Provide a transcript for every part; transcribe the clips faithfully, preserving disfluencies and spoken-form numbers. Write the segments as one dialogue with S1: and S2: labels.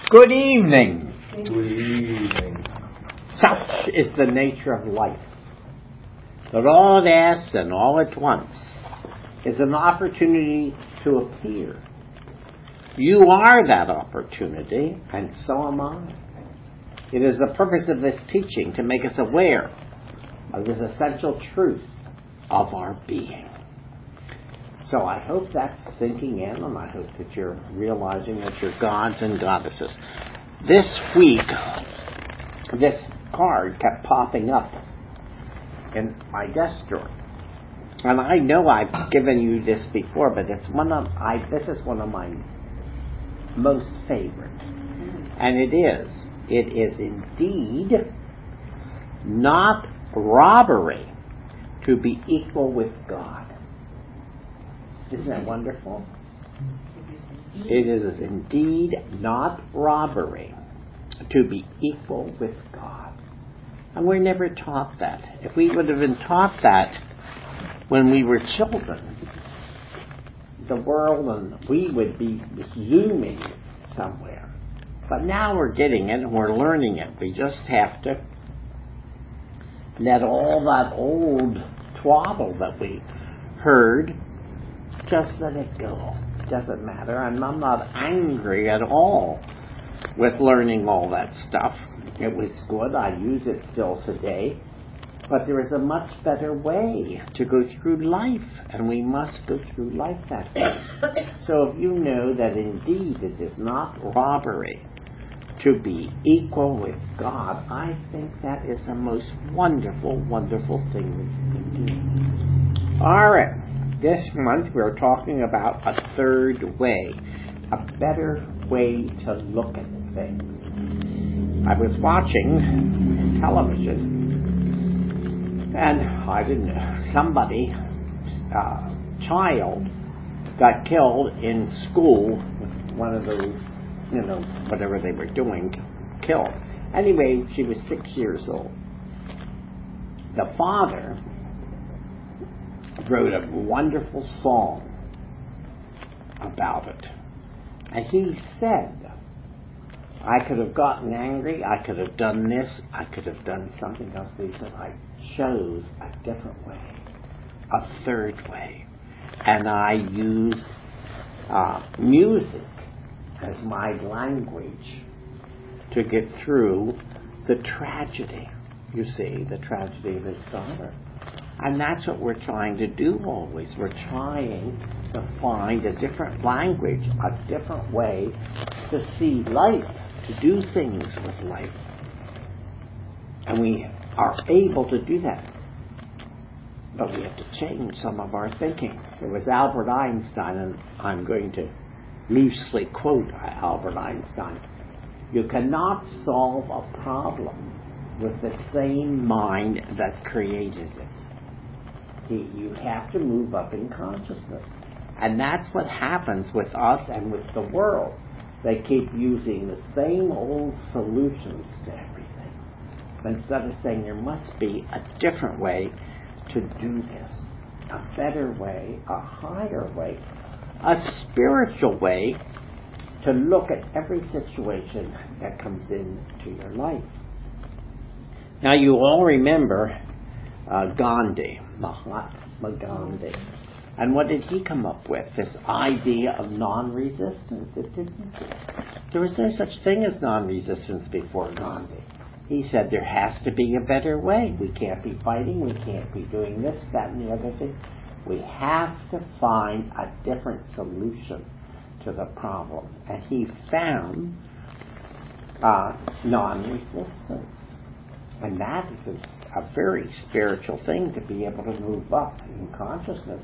S1: Good evening.
S2: Good evening.
S1: Such is the nature of life, that all it asks and all at once is an opportunity to appear. You are that opportunity, and so am I. It is the purpose of this teaching to make us aware of this essential truth of our being. So I hope that's sinking in, and I hope that you're realizing that you're gods and goddesses. This week, this card kept popping up in my desk drawer. And I know I've given you this before, but it's one of I this is one of my most favorite. And it is. It is indeed not robbery to be equal with God. Isn't that wonderful? It is indeed not robbery to be equal with God. And we're never taught that. If we would have been taught that when we were children, the world and we would be zooming somewhere. But now we're getting it and we're learning it. We just have to let all that old twaddle that we heard, just let it go. It doesn't matter. And I'm not angry at all with learning all that stuff. It was good. I use it still today. But there is a much better way to go through life, and we must go through life that way. So if you know that indeed it is not robbery to be equal with God, I think that is the most wonderful, wonderful thing that you can do. All right. This month we're talking about a third way, a better way to look at things. I was watching television, and I didn't know, somebody, uh, child, got killed in school with one of those, you know, whatever they were doing, killed. Anyway, she was six years old. The father wrote a wonderful song about it. And he said, I could have gotten angry, I could have done this, I could have done something else. But he said, I chose a different way, a third way. And I used uh, music as my language to get through the tragedy. You see, the tragedy of his daughter. And that's what we're trying to do always. We're trying to find a different language, a different way to see life, to do things with life. And we are able to do that. But we have to change some of our thinking. It was Albert Einstein, and I'm going to loosely quote Albert Einstein. You cannot solve a problem with the same mind that created it. You have to move up in consciousness. And that's what happens with us and with the world. They keep using the same old solutions to everything. Instead of saying there must be a different way to do this, a better way, a higher way, a spiritual way to look at every situation that comes into your life. Now you all remember uh, Gandhi. Mahatma Gandhi. And what did he come up with? This idea of non-resistance. It didn't. There was no such thing as non-resistance before Gandhi. He said there has to be a better way. We can't be fighting. We can't be doing this, that, and the other thing. We have to find a different solution to the problem. And he found uh, non-resistance. And that is a very spiritual thing, to be able to move up in consciousness.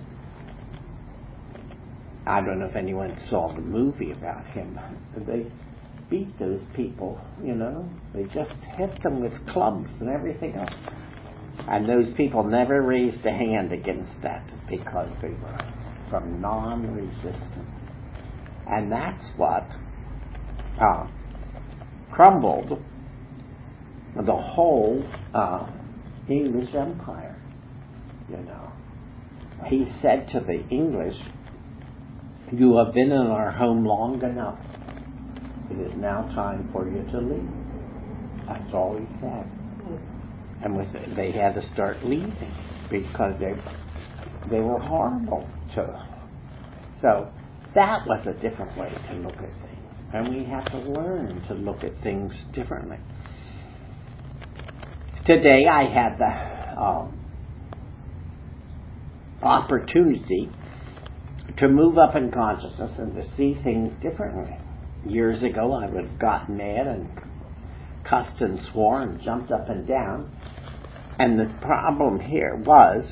S1: I don't know if anyone saw the movie about him. They beat those people, you know. They just hit them with clubs and everything else. And those people never raised a hand against that because they were from non-resistance. And that's what uh, crumbled the whole uh, English Empire, you know. He said to the English, you have been in our home long enough. it is now time for you to leave. That's all he said. And with it, they had to start leaving because they they were horrible to them. So that was a different way to look at things. And we have to learn to look at things differently. Today I had the um, opportunity to move up in consciousness and to see things differently. Years ago I would have gotten mad and cussed and swore and jumped up and down. And the problem here was,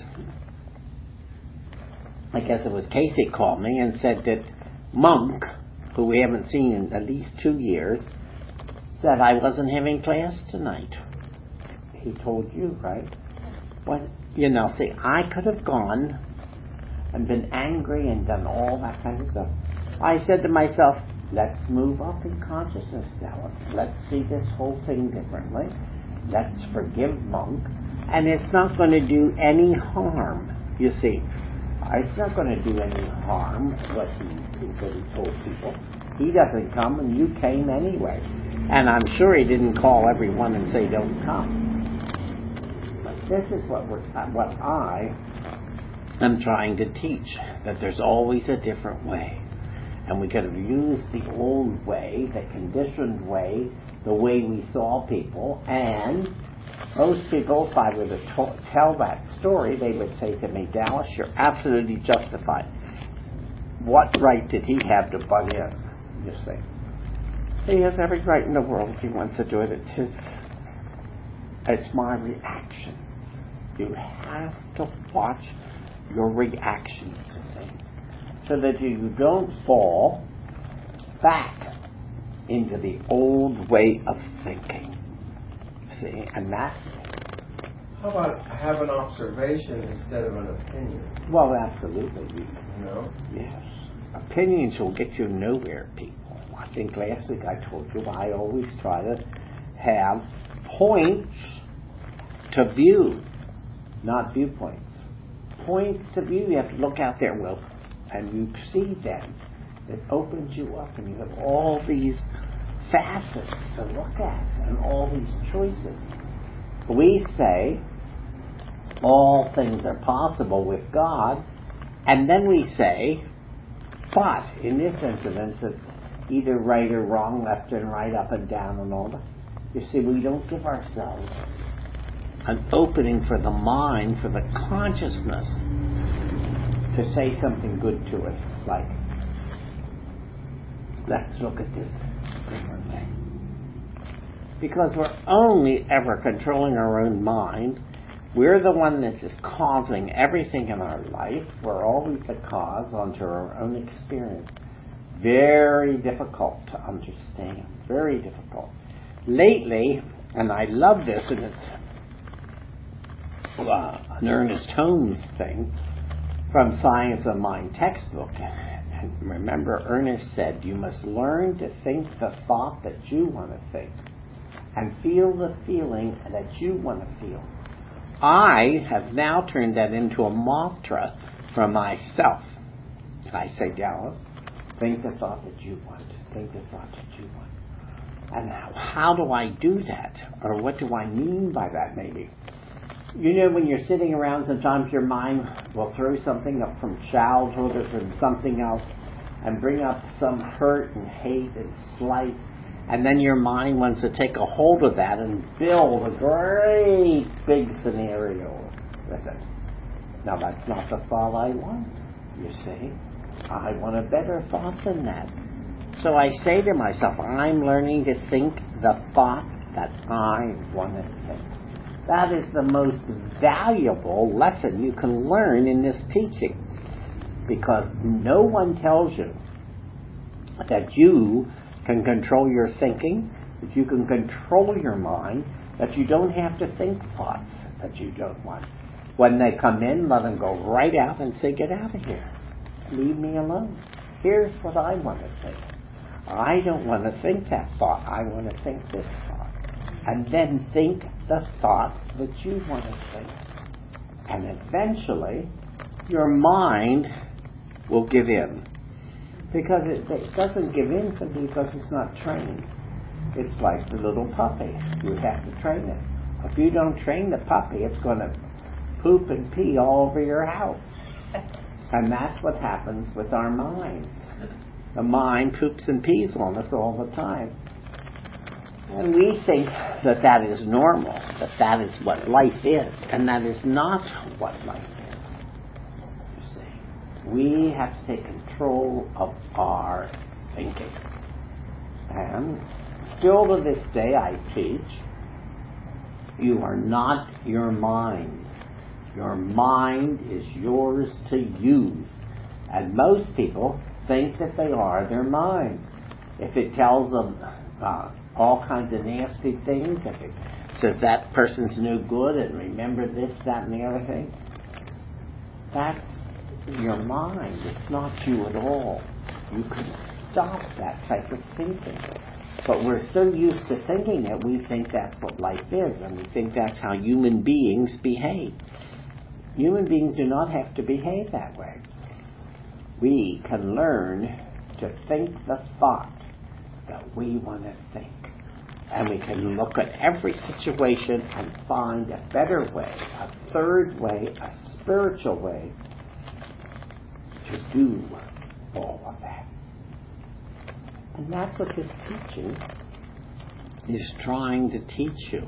S1: I guess it was Casey called me and said that Monk, who we haven't seen in at least two years, said I wasn't having class tonight. He told you, right? Well, you know, see, I could have gone and been angry and done all that kind of stuff. I said to myself, let's move up in consciousness, Dallas. Let's see this whole thing differently. Let's forgive Monk. And it's not going to do any harm, you see. It's not going to do any harm what he, what he told people. He doesn't come, and you came anyway. And I'm sure he didn't call everyone and say, don't come. But this is what, we're, what I am trying to teach, that there's always a different way. And we could have used the old way, the conditioned way, the way we saw people, and most people, if I were to t- tell that story, they would say to me, Dallas, you're absolutely justified. What right did he have to butt in, you see? He has every right in the world if he wants to do it. It's his, it's my reaction. You have to watch your reactions to things so that you don't fall back into the old way of thinking. See, and that.
S2: How about have an observation instead of an opinion?
S1: Well, absolutely.
S2: You know?
S1: Yes. Opinions will get you nowhere, people. I think last week I told you I always try to have points to view, not viewpoints. Points to view. You have to look out there, well, and you see them. It opens you up, and you have all these facets to look at and all these choices. We say all things are possible with God, and then we say, but in this instance it's either right or wrong, left and right, up and down and all that. You see, we don't give ourselves an opening for the mind, for the consciousness to say something good to us, like, let's look at this differently. Because we're only ever controlling our own mind. We're the one that is causing everything in our life. We're always the cause onto our own experience. Very difficult to understand. Very difficult. Lately, and I love this, and it's uh, an Ernest Holmes thing from Science of Mind textbook. And remember, Ernest said, you must learn to think the thought that you want to think and feel the feeling that you want to feel. I have now turned that into a mantra for myself. I say, Dallas, think the thought that you want. Think the thought that you want. And how, how do I do that? Or what do I mean by that, maybe? You know, when you're sitting around, sometimes your mind will throw something up from childhood or from something else and bring up some hurt and hate and slight. And then your mind wants to take a hold of that and build a great big scenario with it. Now, that's not the thought I want, you see. I want a better thought than that. So I say to myself, I'm learning to think the thought that I want to think. That is the most valuable lesson you can learn in this teaching. Because no one tells you that you can control your thinking, that you can control your mind, that you don't have to think thoughts that you don't want. When they come in, let them go right out and say, get out of here. Leave me alone. Here's what I want to think. I don't want to think that thought. I want to think this thought. And then think the thought that you want to think. And eventually, your mind will give in. Because it, it doesn't give in simply because it's not trained. It's like the little puppy. You have to train it. If you don't train the puppy, it's going to poop and pee all over your house. And that's what happens with our minds. The mind poops and pees on us all the time. And we think that that is normal, that that is what life is. And that is not what life is. You see, we have to take control of our thinking. And still to this day I teach, you are not your mind. Your mind is yours to use. And most people think that they are their minds. If it tells them uh, all kinds of nasty things, if it says that person's no good and remember this, that, and the other thing, that's your mind. It's not you at all. You can stop that type of thinking. But we're so used to thinking it, we think that's what life is, and we think that's how human beings behave. Human beings do not have to behave that way. We can learn to think the thought that we want to think. And we can look at every situation and find a better way, a third way, a spiritual way to do all of that. And that's what this teaching is trying to teach you.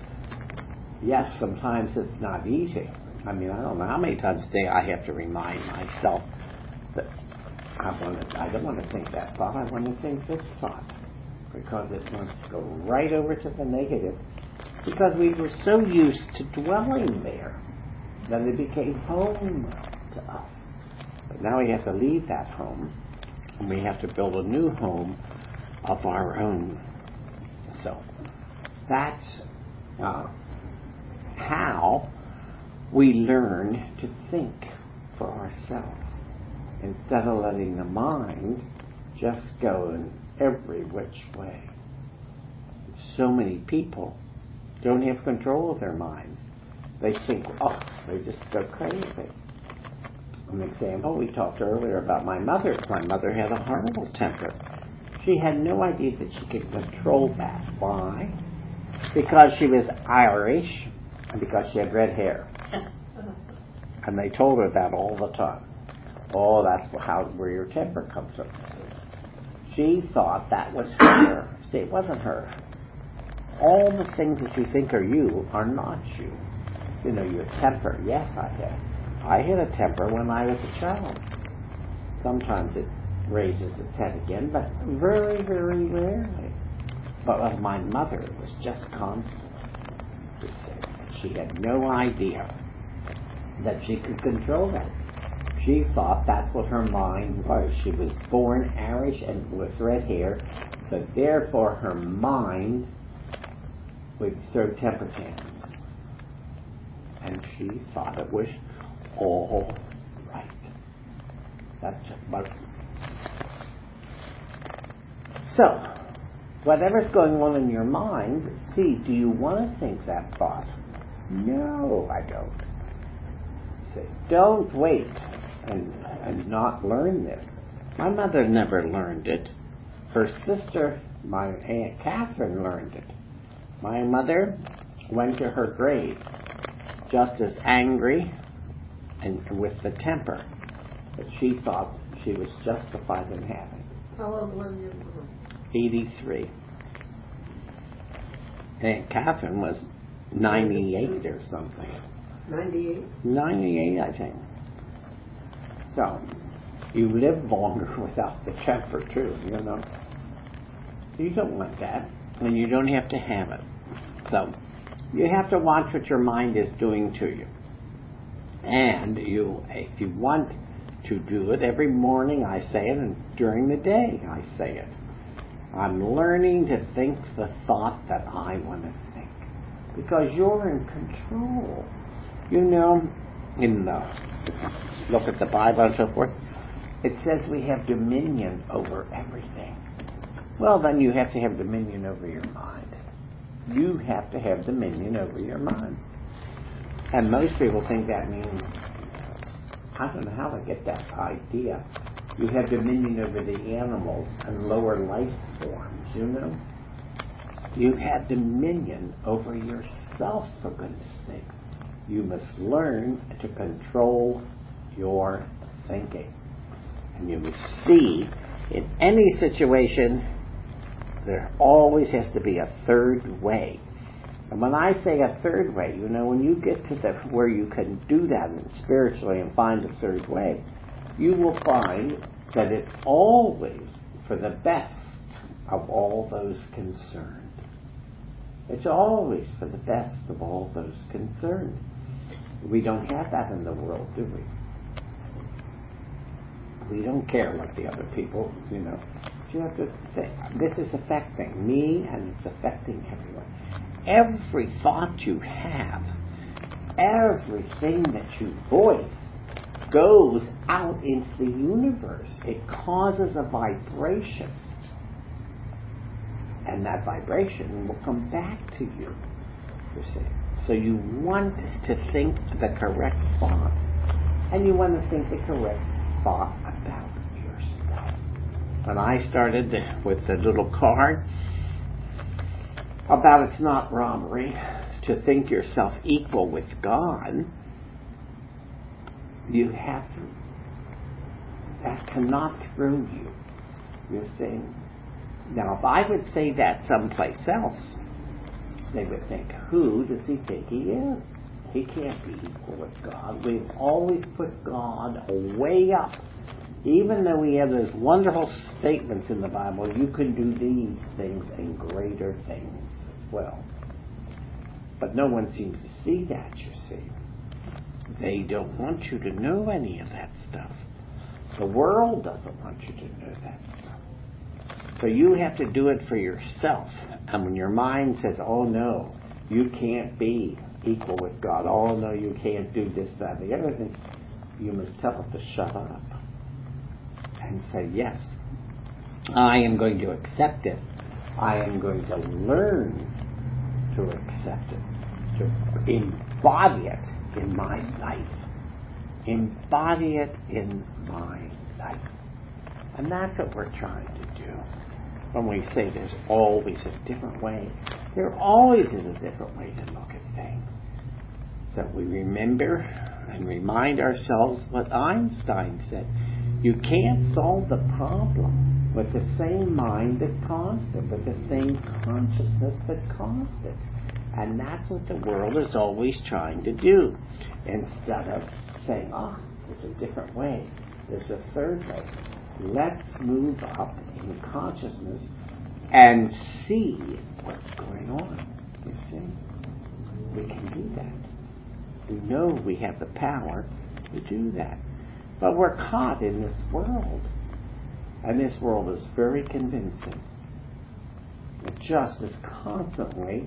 S1: Yes, sometimes it's not easy. I mean, I don't know how many times a day I have to remind myself that I want to, I don't want to think that thought, I want to think this thought. Because it wants to go right over to the negative. Because we were so used to dwelling there that it became home to us. But now we have to leave that home, and we have to build a new home of our own. So that's uh, how we learn to think for ourselves instead of letting the mind just go in every which way. So many people don't have control of their minds. They think, oh, they just go crazy. An example, we talked earlier about my mother. My mother had a horrible temper. She had no idea that she could control that. Why? Because she was Irish and because she had red hair. And they told her that all the time. Oh, that's how where your temper comes from. She thought that was her. See, it wasn't her. All the things that you think are you are not you. You know, your temper. Yes, I had. I had a temper when I was a child. Sometimes it raises its head again, but very, very rarely. But with my mother, it was just constant. She had no idea that she could control that. She thought that's what her mind was. She was born Irish and with red hair, so therefore her mind would throw temper tantrums. And she thought it was all right. That's what. So, whatever's going on in your mind, see, do you want to think that thought? No, I don't. See, don't wait and, and not learn this. My mother never learned it. Her sister, my Aunt Catherine, learned it. My mother went to her grave just as angry and with the temper that she thought she was justified in having.
S3: How old was your mom?
S1: eighty-three. Aunt Catherine was ninety-eight or something.
S3: ninety-eight?
S1: ninety-eight, I think. So, you live longer without the temper, too, you know. You don't want that, and you don't have to have it. So, you have to watch what your mind is doing to you. And you, if you want to do it, every morning I say it, and during the day I say it. I'm learning to think the thought that I want to think. Because you're in control. You know, in the, look at the Bible and so forth, it says we have dominion over everything. Well, then you have to have dominion over your mind. You have to have dominion over your mind. And most people think that means, I don't know how to get that idea. You have dominion over the animals and lower life forms, you know. You have dominion over yourself, for goodness sakes. You must learn to control your thinking. And you must see, in any situation, there always has to be a third way. And when I say a third way, you know, when you get to the where you can do that and spiritually and find a third way, you will find that it's always for the best of all those concerned. It's always for the best of all those concerned. We don't have that in the world, do we? We don't care what the other people, you know. You have to think, this is affecting me and it's affecting everyone. Every thought you have, everything that you voice, goes out into the universe. It causes a vibration. And that vibration will come back to you, you see. So you want to think the correct thought. And you want to think the correct thought about yourself. When I started with the little card about it's not robbery to think yourself equal with God, you have to, that cannot throw you. You're saying, now if I would say that someplace else, they would think, who does he think he is? He can't be equal with God. We've always put God way up. Even though we have those wonderful statements in the Bible, you can do these things and greater things as well. But no one seems to see that, you see. They don't want you to know any of that stuff. The world doesn't want you to know that stuff. So you have to do it for yourself. And when your mind says, oh no, you can't be equal with God. Oh no, you can't do this, that, the other thing. You must tell it to shut up. And say, yes, I am going to accept this. I am going to learn to accept it. To embody it in my life. Embody it in my life. And that's what we're trying to do. When we say there's always a different way, there always is a different way to look at things. So we remember and remind ourselves what Einstein said. You can't solve the problem with the same mind that caused it, with the same consciousness that caused it. And that's what the world is always trying to do. Instead of saying, ah, oh, there's a different way, there's a third way. Let's move up in consciousness and see what's going on. You see? We can do that. We know we have the power to do that. But we're caught in this world. And this world is very convincing. It just is constantly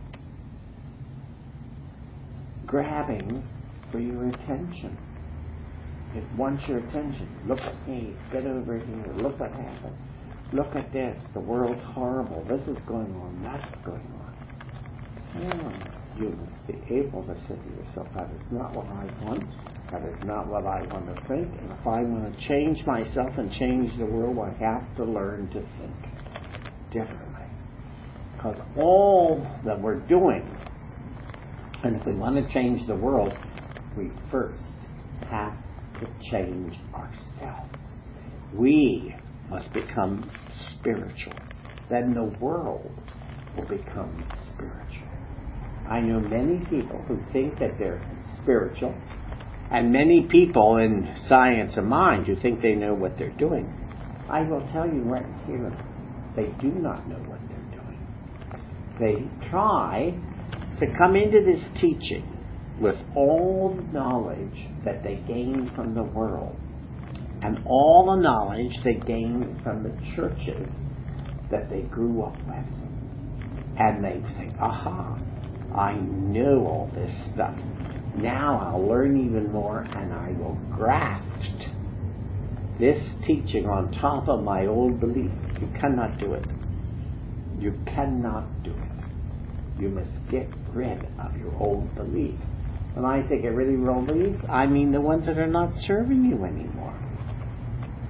S1: grabbing for your attention. It wants your attention. Look at me. Get over here. Look what happened. Look at this. The world's horrible. This is going on. That's going on. Oh, you must be able to say to yourself, that is not what I want. That is not what I want to think. And if I want to change myself and change the world, I have to learn to think differently. Because all that we're doing, and if we want to change the world, we first have to change ourselves. We must become spiritual. Then the world will become spiritual. I know many people who think that they're spiritual, and many people in science of mind who think they know what they're doing. I will tell you right here, they do not know what they're doing. They try to come into this teaching with all the knowledge that they gain from the world and all the knowledge they gain from the churches that they grew up with. And they think, aha, I know all this stuff. Now I'll learn even more and I will graft this teaching on top of my old belief. You cannot do it. You cannot do it. You must get rid of your old beliefs. When I say get rid of your old beliefs, I mean the ones that are not serving you anymore.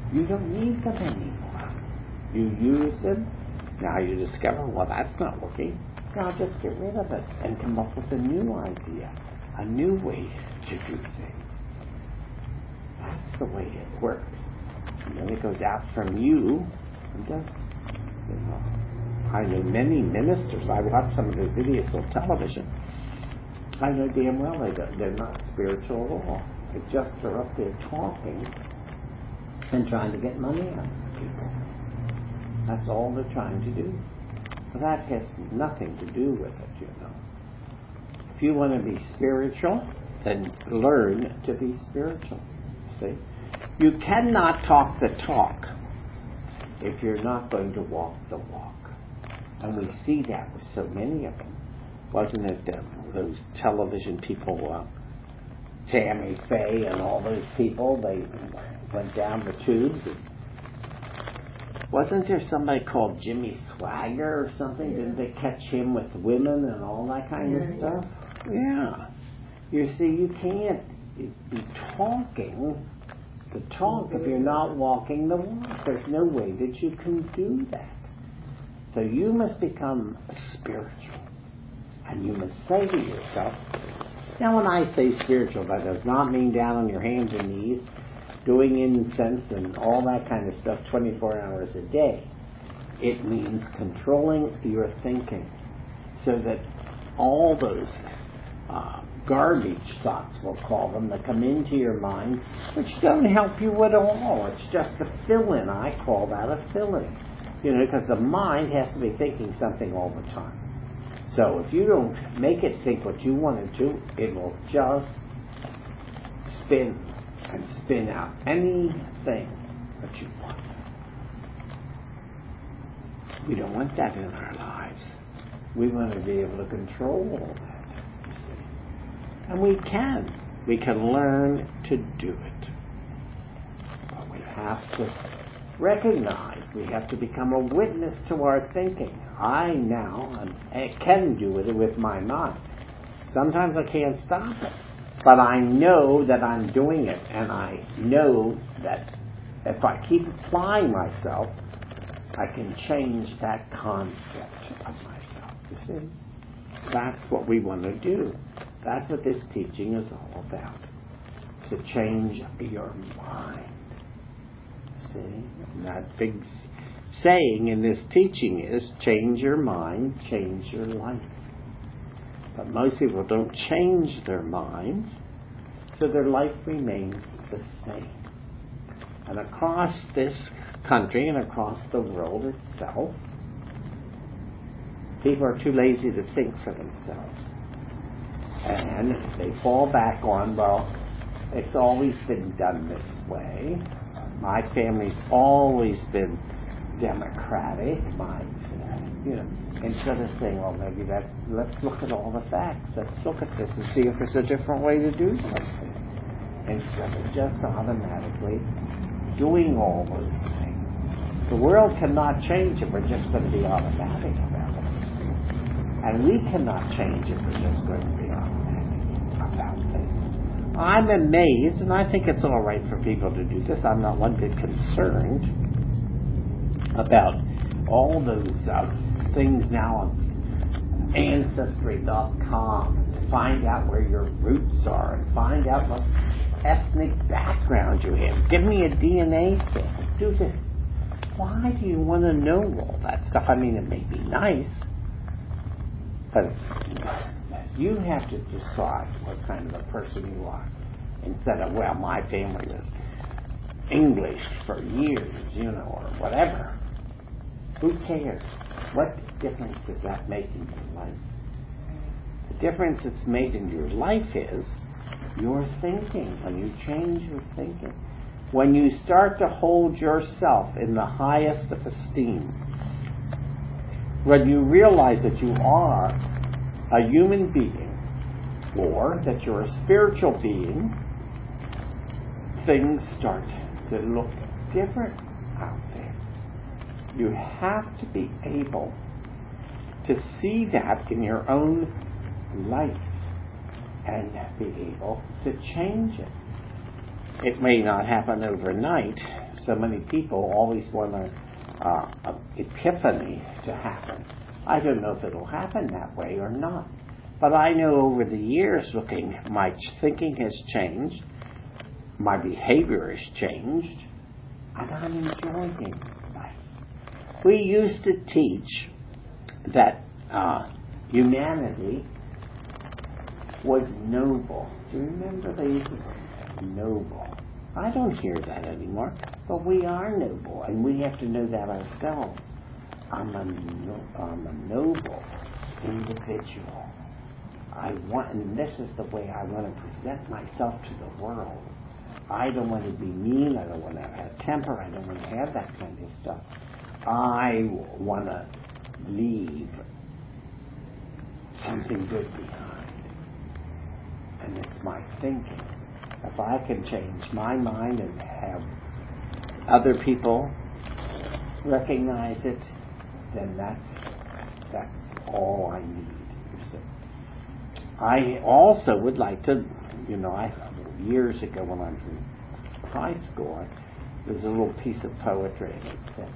S1: You don't need them anymore. You use them. Now you discover, well, that's not working. Now just get rid of it and come up with a new idea, a new way to do things. That's the way it works. And then it goes out from you and does. You know, I know many ministers. I watch some of their videos on television. I know damn well they don't, they're not spiritual at all. They just are up there talking and trying to get money out of people. That's all they're trying to do. But that has nothing to do with it, you know. If you want to be spiritual, then learn to be spiritual. See? You cannot talk the talk if you're not going to walk the walk. And we see that with so many of them. Wasn't it um, those television people, uh, Tammy Faye and all those people, they went down the tubes. And wasn't there somebody called Jimmy Swagger or something? Yeah. Didn't they catch him with women and all that kind yeah, of stuff? Yeah. yeah. You see, you can't be talking the talk if you're not walking the walk. There's no way that you can do that. So you must become spiritual. And you must say to yourself, now when I say spiritual, that does not mean down on your hands and knees, doing incense and all that kind of stuff twenty-four hours a day. It means controlling your thinking so that all those uh, garbage thoughts, we'll call them, that come into your mind, which don't help you at all. It's just a fill-in. I call that a fill-in. You know, because the mind has to be thinking something all the time. So if you don't make it think what you want it to, it will just spin and spin out anything that you want. We don't want that in our lives. We want to be able to control all that, you see. And we can. We can learn to do it. But we have to recognize, we have to become a witness to our thinking. I now I can do it with my mind. Sometimes I can't stop it. But I know that I'm doing it, and I know that if I keep applying myself, I can change that concept of myself. You see? That's what we want to do. That's what this teaching is all about. To change your mind. See? And that big saying in this teaching is, change your mind, change your life. But most people don't change their minds, so their life remains the same. And across this country and across the world itself, people are too lazy to think for themselves. And they fall back on, well, it's always been done this way. My family's always been democratic. My, you know, instead of saying, "Oh, maybe that's," let's look at all the facts. Let's look at this and see if there's a different way to do something, instead of just automatically doing all those things. The world cannot change if we're just going to be automatic about it, and we cannot change if we're just going to be automatic about things. I'm amazed, and I think it's all right for people to do this. I'm not one bit concerned about all those uh, things now on Ancestry dot com. Find out where your roots are and find out what ethnic background you have. Give me a D N A sample. Do this. Why do you want to know all that stuff? I mean, it may be nice, but you have to decide what kind of a person you are. Instead of, well, my family was English for years, you know, or whatever. Who cares? What difference does that make in your life? The difference it's made in your life is your thinking. When you change your thinking, when you start to hold yourself in the highest of esteem, when you realize that you are a human being or that you're a spiritual being, things start to look different out there. You have to be able to see that in your own life and be able to change it. It may not happen overnight. so many people always want a, uh, an epiphany to happen. I don't know if it'll happen that way or not. But I know over the years, looking, my thinking has changed, my behavior has changed, and I'm enjoying life. We used to teach that uh, humanity was noble. Do you remember they used to say noble? I don't hear that anymore, but we are noble, and we have to know that ourselves. I'm a, no, I'm a noble individual. I want, and this is the way I want to present myself to the world. I don't want to be mean. I don't want to have a temper. I don't want to have that kind of stuff. I want to leave something good behind. And it's my thinking. If I can change my mind and have other people recognize it, then that's that's all I need. You see. I also would like to, you know, I years ago when I was in high school, I, there was a little piece of poetry that said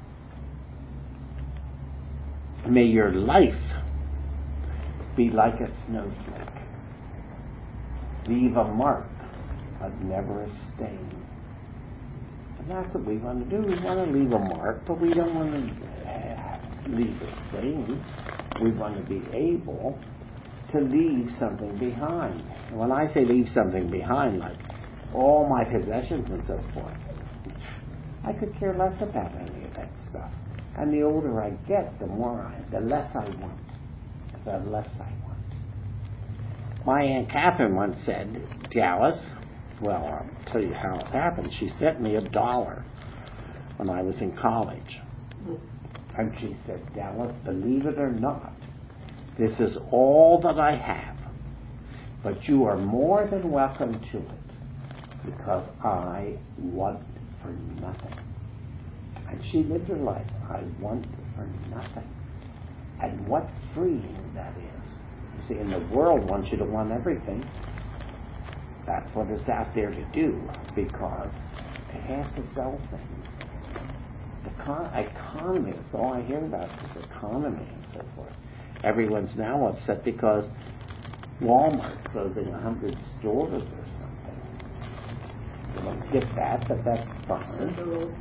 S1: that, may your life be like a snowflake, leave a mark but never a stain. And that's what we want to do. We want to leave a mark, but we don't want to leave a stain. We want to be able to leave something behind. And when I say leave something behind, like all my possessions and so forth, I could care less about any of that stuff. And the older I get, the more I, the less I want. The less I want. My Aunt Catherine once said, Dallas, well, I'll tell you how it happened. She sent me a dollar when I was in college. And she said, Dallas, believe it or not, this is all that I have, but you are more than welcome to it because I want for nothing. And she lived her life. I want for nothing. And what freeing that is. You see, in the world wants you to want everything. That's what it's out there to do because it has to sell things. The con- economy, that's all I hear about is economy and so forth. Everyone's now upset because Walmart's closing a hundred stores or something. They don't get that, but that's fine.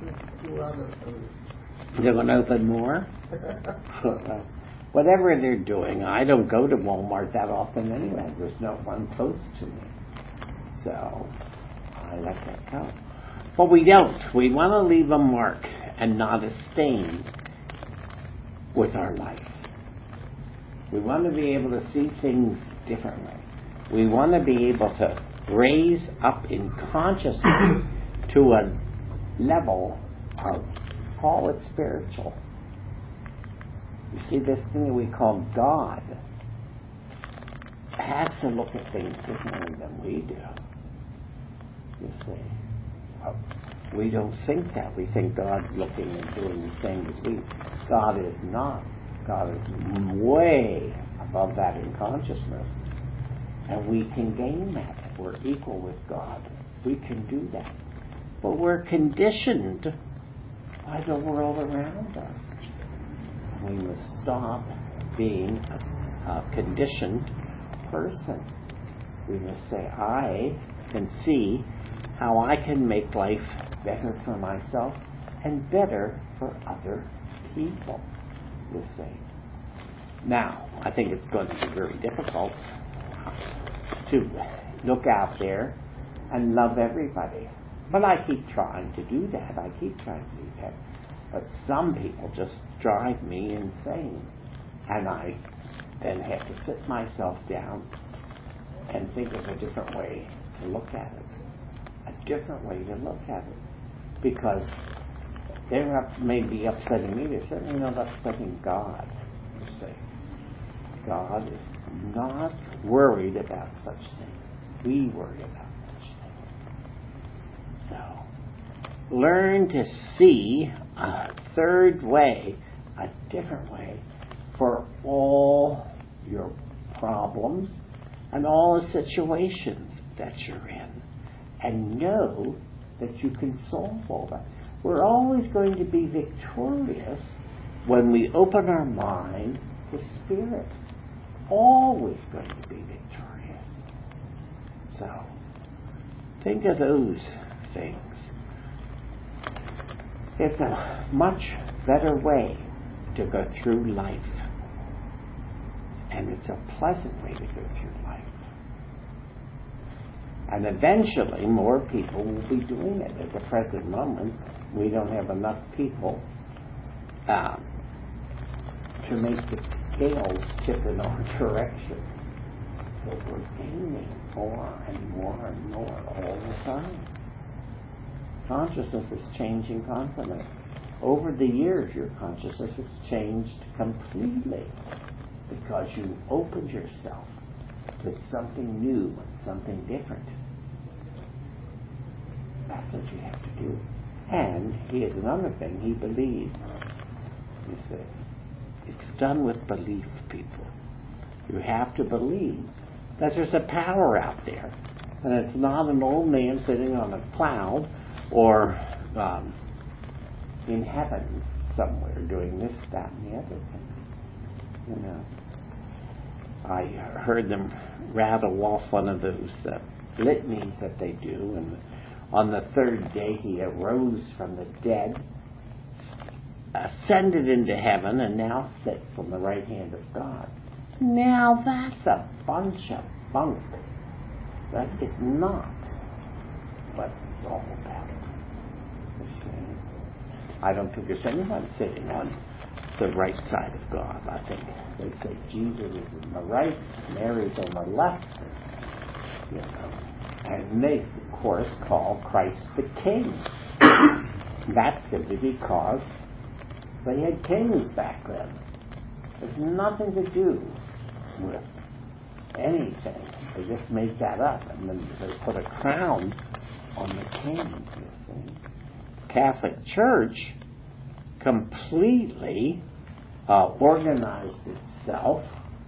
S1: They're going to open more? Whatever they're doing, I don't go to Walmart that often anyway. There's no one close to me. So, I let that go. But we don't. We want to leave a mark and not a stain with our life. We want to be able to see things differently. We want to be able to raise up in consciousness to a level of, call it spiritual. You see, this thing that we call God has to look at things differently than we do. You see. Well, we don't think that. We think God's looking and doing the same as we. God is not. God is way above that in consciousness. And we can gain that. We're equal with God. We can do that. But we're conditioned by the world around us. We must stop being a, a conditioned person. We must say, I can see how I can make life better for myself and better for other people. You see. Now, I think it's going to be very difficult to look out there and love everybody. But I keep trying to do that. I keep trying to do that. But some people just drive me insane. And I then have to sit myself down and think of a different way to look at it. A different way to look at it. Because they're up, maybe upsetting me. They're certainly not upsetting God, you see. God is not worried about such things. We worry about such things. So, learn to see a third way, a different way, for all your problems and all the situations that you're in. And know that you can solve all that. We're always going to be victorious when we open our mind to Spirit. Always going to be victorious. So, think of those things. It's a much better way to go through life. And it's a pleasant way to go through life. And eventually more people will be doing it. At the present moment, we don't have enough people uh, to make the scales tip in our direction. But we're gaining more and more and more all the time. Consciousness is changing constantly. Over the years, your consciousness has changed completely because you opened yourself to something new and something different. That's what you have to do. And here's another thing, he believes. He said, it's done with belief, people. You have to believe that there's a power out there. And it's not an old man sitting on a cloud or um, in heaven somewhere doing this, that, and the other thing. You know. I heard them rattle off one of those uh, litanies that they do, and on the third day he arose from the dead, ascended into heaven, and now sits on the right hand of God. Now that's a bunch of bunk. That is not what it's all about. You see? I don't think there's anyone sitting on the right side of God. I think they say Jesus is on the right, Mary's on the left, you know, and they, of course, call Christ the King. That's simply because they had kings back then. There's nothing to do with anything. They just made that up, and then they put a crown on the king, you see. Catholic Church completely uh, organized itself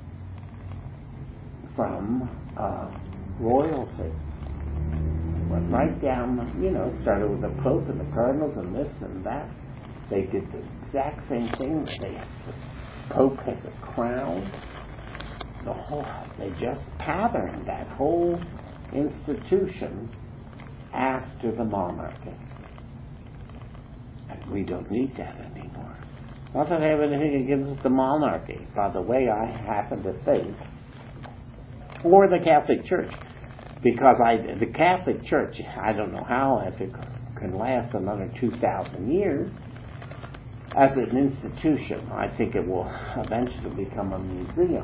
S1: from uh, royalty. Went right down, you know, started with the Pope and the Cardinals and this and that. They did the exact same thing. They, the Pope has a crown. The whole, they just patterned that whole institution after the monarchy. And we don't need that anymore. Not that I have anything against the monarchy. By the way, I happen to think, or the Catholic Church, because I, the Catholic Church, I don't know how, if it can last another two thousand years, as an institution, I think it will eventually become a museum.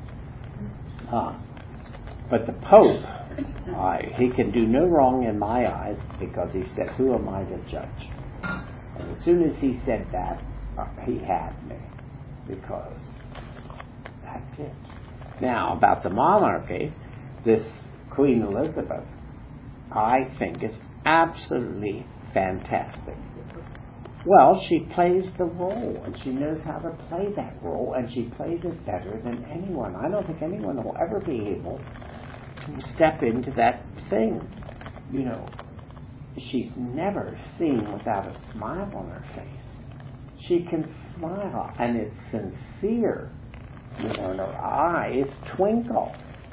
S1: Uh, but the Pope, uh, he can do no wrong in my eyes, because he said, who am I to judge? And as soon as he said that, uh, he had me, because that's it. Now, about the monarchy, this Queen Elizabeth, I think is absolutely fantastic. Well, she plays the role, and she knows how to play that role, and she plays it better than anyone. I don't think anyone will ever be able to step into that thing. You know, she's never seen without a smile on her face. She can smile, and it's sincere. You know, and her eyes twinkle.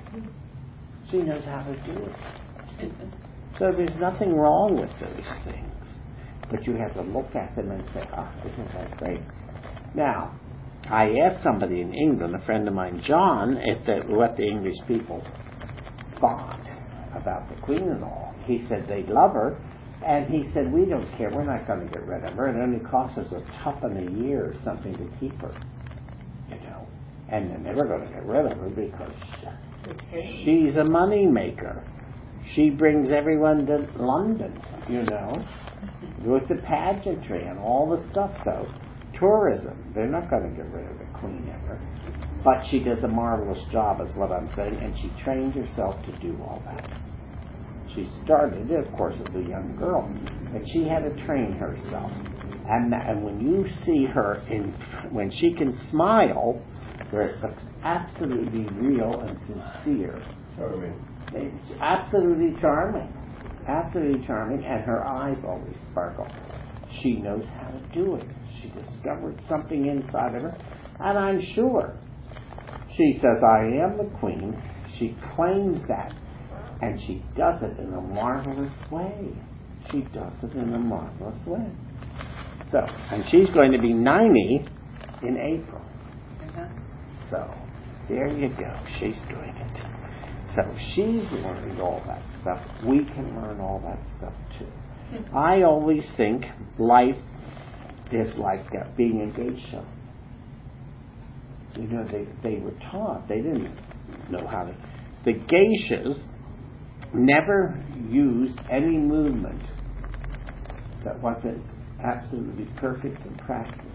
S1: She knows how to do it. So there's nothing wrong with those things. But you have to look at them and say, oh, isn't that great? Now, I asked somebody in England, a friend of mine, John, if the, what the English people thought about the Queen and all. He said they love her, and he said, we don't care, we're not going to get rid of her. It only costs us a tuppence a year or something to keep her. You know, and they're never going to get rid of her because she's a money maker. She brings everyone to London, you know, with the pageantry and all the stuff. So, tourism, they're not going to get rid of the Queen ever. But she does a marvelous job, is what I'm saying, and she trained herself to do all that. She started, of course, as a young girl, but she had to train herself. And, that, and when you see her, in, when she can smile, where it looks absolutely real and sincere.
S2: Charming.
S1: It's absolutely charming. Absolutely charming, and her eyes always sparkle. She knows how to do it. She discovered something inside of her, and I'm sure she says, I am the queen. She claims that, and she does it in a marvelous way. She does it in a marvelous way. So, and she's going to be ninety in April.
S4: Uh-huh.
S1: So, there you go. She's doing it. So she's learned all that stuff. We can learn all that stuff too. I always think life is like uh, being a geisha. You know, they, they were taught. They didn't know how to. The geishas never used any movement that wasn't absolutely perfect in practice.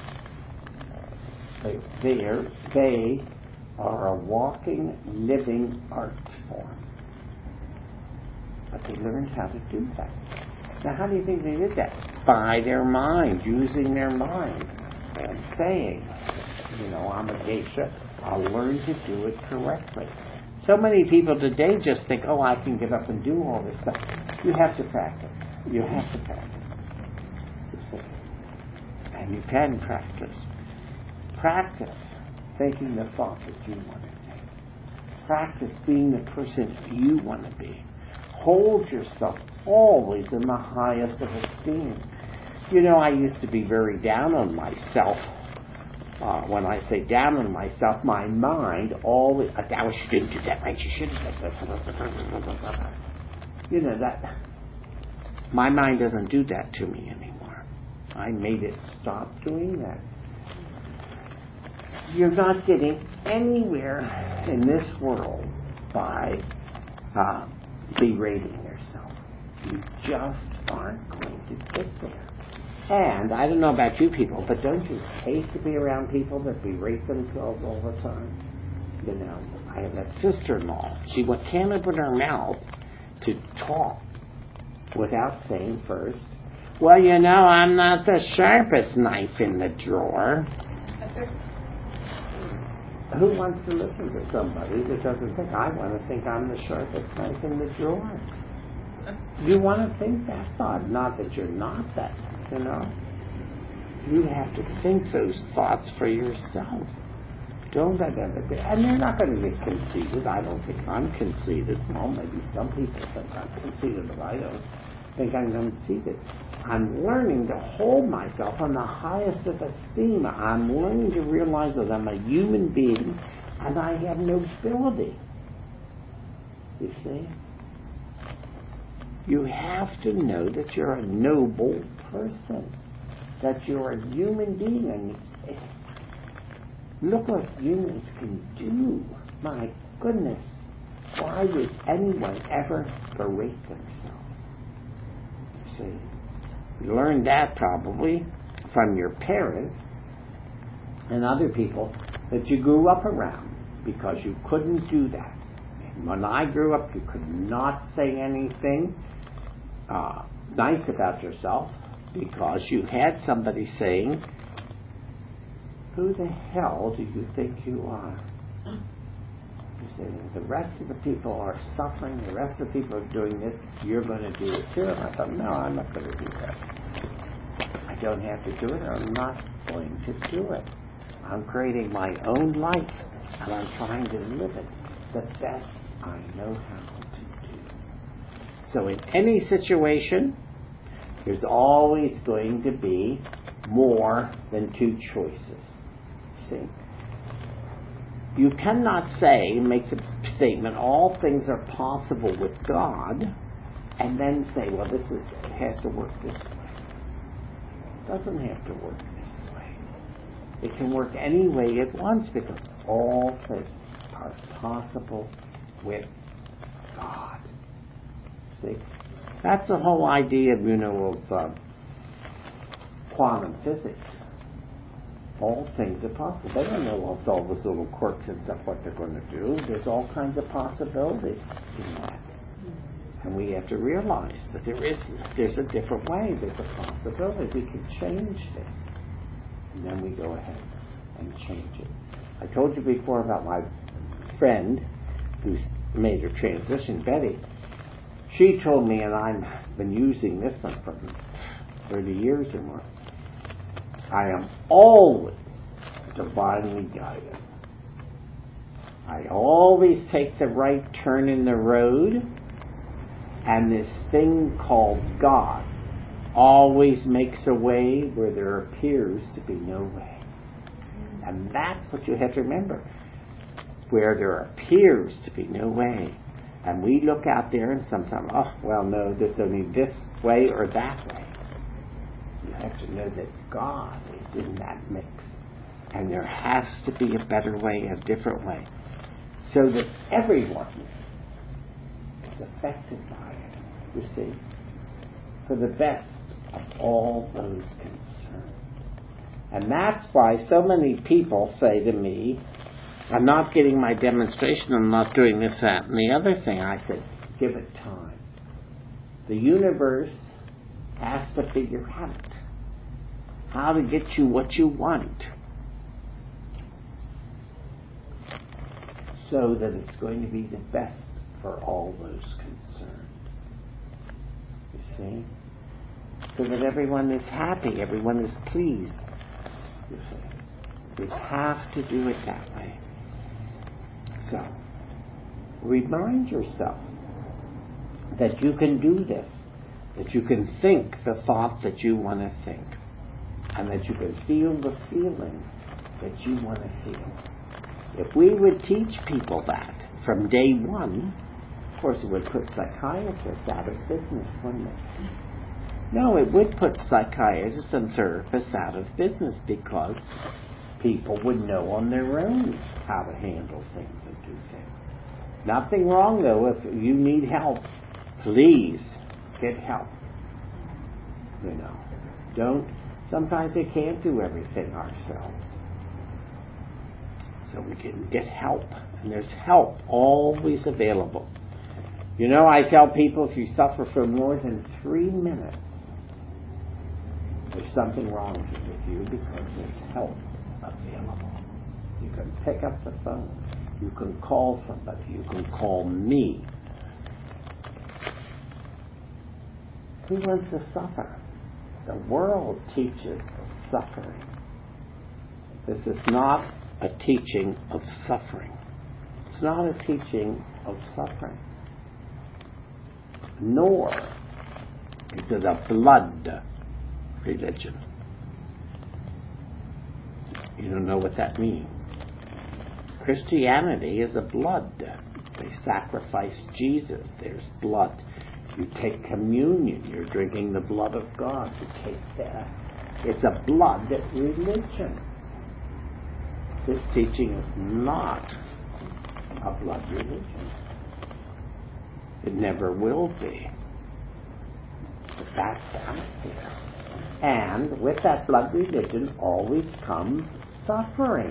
S1: They, they, are, they are a walking, living art form. But they learned how to do that. Now, how do you think they did that? By their mind, using their mind, and saying, you know, I'm a geisha, I'll learn to do it correctly. So many people today just think, oh, I can get up and do all this stuff. You have to practice. You have to practice. You see. And you can practice. Practice thinking the thought that you want to think. Practice being the person you want to be. Hold yourself always in the highest of esteem. You know, I used to be very down on myself. Uh, when I say down on myself, my mind always, oh, she didn't do that right, she should have done that. You know, that, my mind doesn't do that to me anymore. I made it stop doing that. You're not getting anywhere in this world by uh, berating yourself. You just aren't going to get there. And I don't know about you people, but don't you hate to be around people that berate themselves all the time? You know, I have that sister-in-law. She went, can't open her mouth to talk without saying first, well, you know, I'm not the sharpest knife in the drawer. Who wants to listen to somebody that doesn't think, I want to think I'm the sharpest knife in the drawer? You want to think that thought, not that you're not that, you know. You have to think those thoughts for yourself. Don't let them be. And you're not going to get conceited. I don't think I'm conceited. Well, maybe some people think I'm conceited, but I don't think I'm conceited. I'm learning to hold myself on the highest of esteem. I'm learning to realize that I'm a human being and I have nobility. You see? You have to know that you're a noble person, that you're a human being, and look what humans can do. My goodness, why would anyone ever berate themselves? You see, you learned that probably from your parents and other people that you grew up around, because you couldn't do that. When I grew up, you could not say anything uh, nice about yourself, because you had somebody saying, who the hell do you think you are? You say, the rest of the people are suffering, the rest of the people are doing this, you're going to do it too. And I thought, no, I'm not going to do that. I don't have to do it, I'm not going to do it. I'm creating my own life, and I'm trying to live it the best I know how to do. So in any situation, there's always going to be more than two choices. See? You cannot say, make the statement, all things are possible with God, and then say, well, this is, it has to work this way. It doesn't have to work this way. It can work any way it wants, because all things are possible with God. See? That's the whole idea, you know, of uh, quantum physics. All things are possible. They don't know if all those little quirks and stuff what they're going to do. There's all kinds of possibilities in that. And we have to realize that there is there's a different way. There's a possibility. We can change this. And then we go ahead and change it. I told you before about my friend who's made her transition, Betty. She told me, and I've been using this one for thirty years or more. I am always divinely guided. I always take the right turn in the road, and this thing called God always makes a way where there appears to be no way. And that's what you have to remember. Where there appears to be no way. And we look out there and sometimes, oh, well, no, there's only this way or that way. You have to know that God is in that mix. And there has to be a better way, a different way. So that everyone is affected by it, you see, for the best of all those concerned. And that's why so many people say to me, I'm not getting my demonstration, I'm not doing this, that, and the other thing. I said, give it time. The universe has to figure out how to get you what you want, so that it's going to be the best for all those concerned. You see? So that everyone is happy, everyone is pleased. You see? We have to do it that way. So, remind yourself that you can do this, that you can think the thought that you want to think, and that you can feel the feeling that you want to feel. If we would teach people that from day one, of course it would put psychiatrists out of business, wouldn't it? No, it would put psychiatrists and therapists out of business, because people would know on their own how to handle things and do things. Nothing wrong, though, if you need help. Please get help. You know, don't. Sometimes we can't do everything ourselves. So we can get help. And there's help always available. You know, I tell people, if you suffer for more than three minutes, there's something wrong with you, because there's help available. You can pick up the phone. You can call somebody. You can call me. Who wants to suffer? The world teaches suffering. This is not a teaching of suffering. It's not a teaching of suffering. Nor is it a blood religion. You don't know what that means. Christianity is a blood. They sacrifice Jesus. There's blood. You take communion. You're drinking the blood of God. You take that. It's a blood religion. This teaching is not a blood religion. It never will be. But that's out there. And with that blood religion always comes suffering.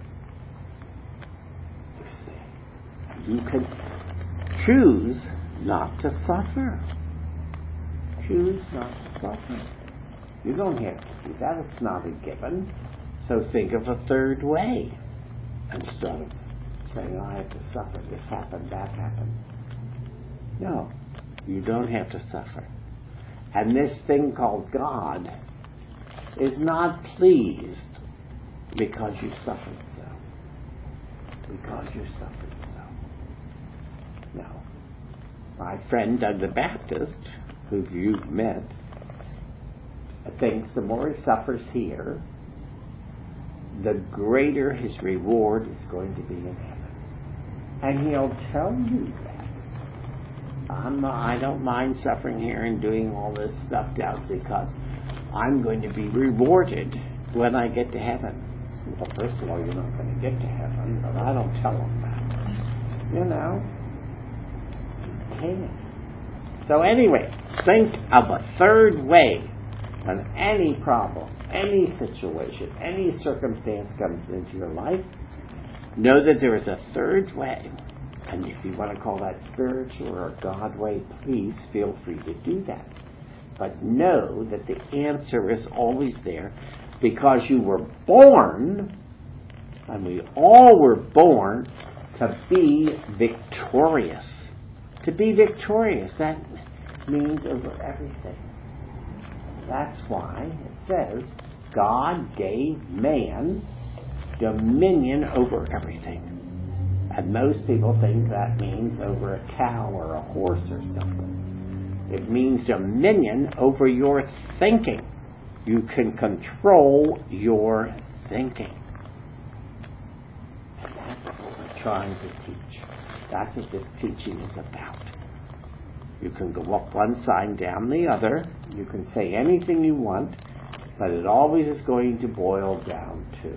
S1: You see, you can choose not to suffer. Choose not to suffer. You don't have to do that. It's not a given. So think of a third way, instead of saying, oh, I have to suffer. This happened, that happened. No, you don't have to suffer. And this thing called God is not pleased because you suffered so. Because you suffered so. No. My friend Doug the Baptist, who you've met, thinks the more he suffers here, the greater his reward is going to be in heaven. And he'll tell you that. I'm, I don't mind suffering here and doing all this stuff down, because I'm going to be rewarded when I get to heaven. Well, first of all, you're not going to get to heaven, but I don't tell them that. You know, you can't. So anyway, think of a third way when any problem, any situation, any circumstance comes into your life. Know that there is a third way. And if you want to call that spiritual or God way, please feel free to do that. But know that the answer is always there, because you were born, and we all were born, to be victorious. To be victorious, that means over everything. That's why it says God gave man dominion over everything. And most people think that means over a cow or a horse or something. It means dominion over your thinking. You can control your thinking. And that's what we're trying to teach. That's what this teaching is about. You can go up one side, down the other. You can say anything you want, but it always is going to boil down to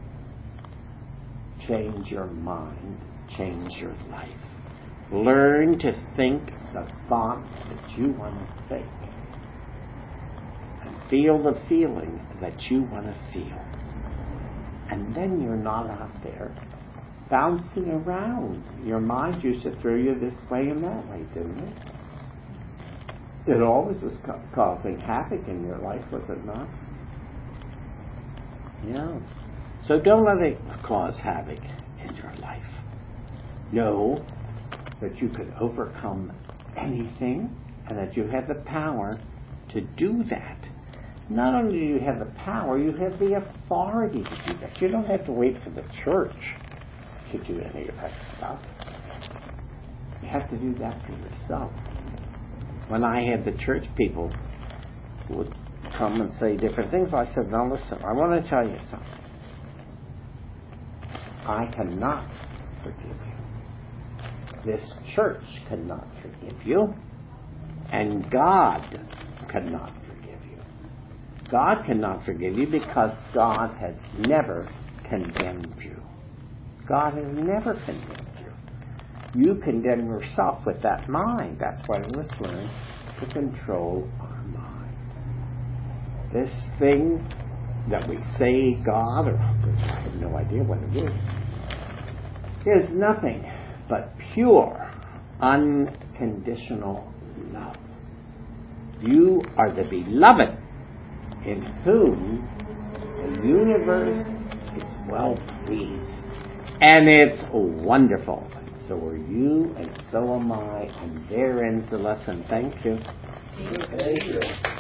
S1: change your mind, change your life. Learn to think the thought that you want to think. And feel the feeling that you want to feel. And then you're not out there bouncing around. Your mind used to throw you this way and that way, didn't it? It always was ca- causing havoc in your life, was it not? Yeah. So don't let it cause havoc in your life. Know that you can overcome anything and that you have the power to do that. Not only do you have the power, you have the authority to do that. You don't have to wait for the church to do any of that stuff. You have to do that for yourself. When I had the church people who would come and say different things, I said, now listen, I want to tell you something. I cannot forgive you. This church cannot forgive you. And God cannot forgive you. God cannot forgive you because God has never condemned you. God has never condemned you. You condemn yourself with that mind. That's why we must learn to control our mind. This thing that we say God, or I have no idea what it is, is nothing but pure, unconditional love. You are the beloved in whom the universe is well pleased. And it's wonderful. So are you, and so am I, and there ends the lesson. Thank you.
S2: Thank you.